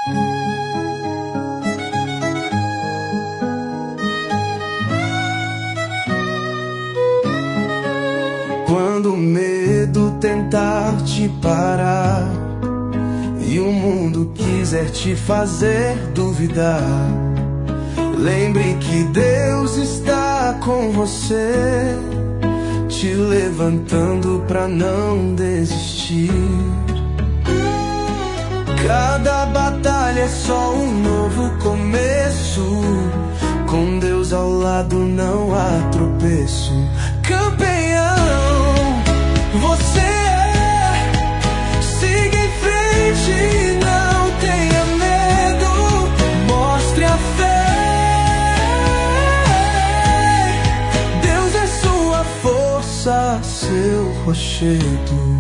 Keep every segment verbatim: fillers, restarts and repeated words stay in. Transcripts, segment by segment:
Quando o medo tentar te parar e o mundo quiser te fazer duvidar, lembre que Deus está com você, te levantando pra não desistir. Cada batalha é só um novo começo, com Deus ao lado não há tropeço. Campeão você é, siga em frente, não tenha medo, mostre a fé. Deus é sua força, seu rochedo.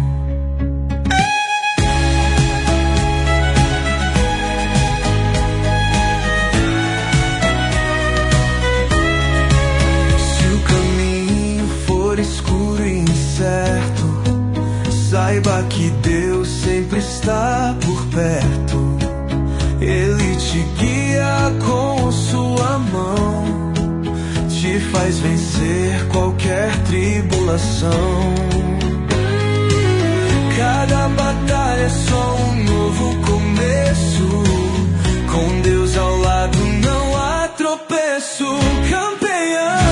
Escuro e incerto, saiba que Deus sempre está por perto. Ele te guia com sua mão, te faz vencer qualquer tribulação. Cada batalha é só um novo começo, com Deus ao lado não há tropeço. Campeão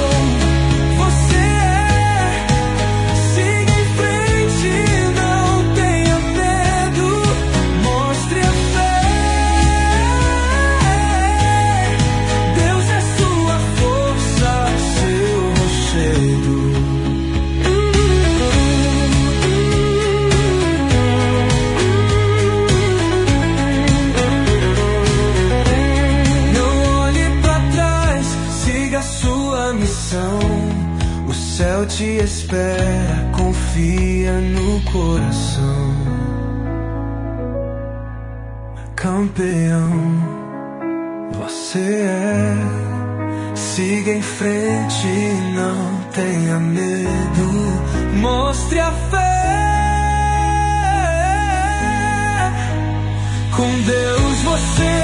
o céu te espera, confia no coração. Campeão você é, siga em frente, não tenha medo, mostre a fé. Com Deus você